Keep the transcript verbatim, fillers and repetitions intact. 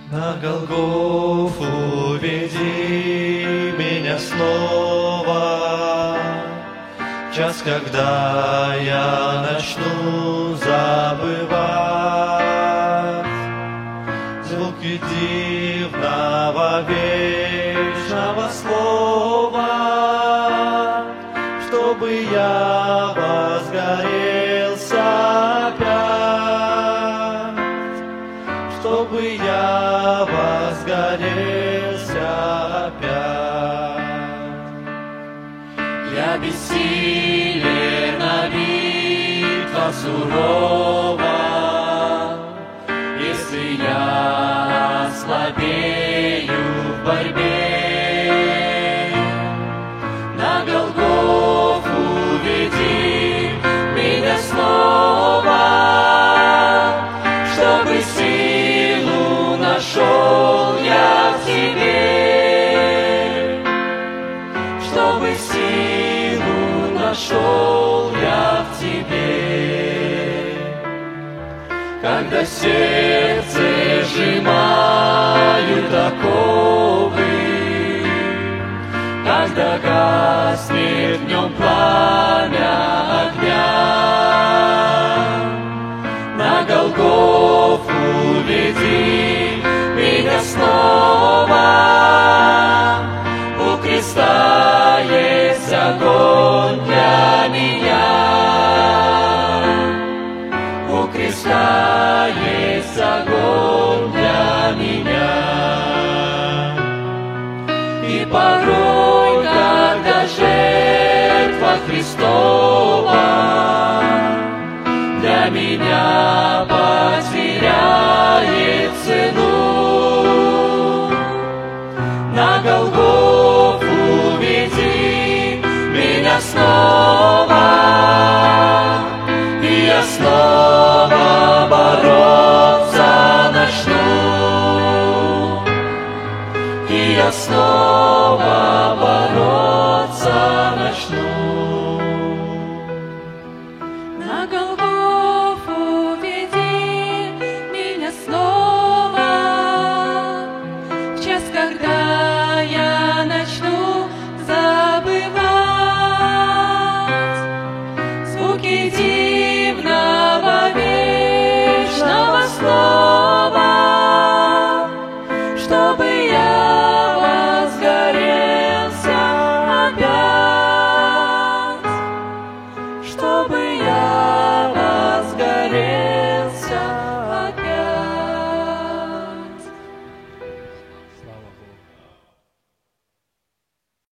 На Голгофу веди меня снова, час, когда я начну забывать звуки дивного вечного слова, чтобы я возгорелся опять, чтобы я возгорелся опять. Я бессилен, а битва сурова, если я ослабею в борьбе. На Голгофу веди меня снова, чтобы силу нашел я в Тебе, чтобы силу нашел я в Тебе. Когда сердце сжимают оковы, когда гаснет в нем пламя огня, на Голгофу веди меня снова. У креста есть огонь для меня, у креста есть огонь для меня. И порой, когда жертва Христова для меня потеряет цену, на Голгофу веди меня снова, и я снова бороться начну, и я снова бороться начну. На Голгофу веди меня снова, в час, когда я начну забывать звуки дивного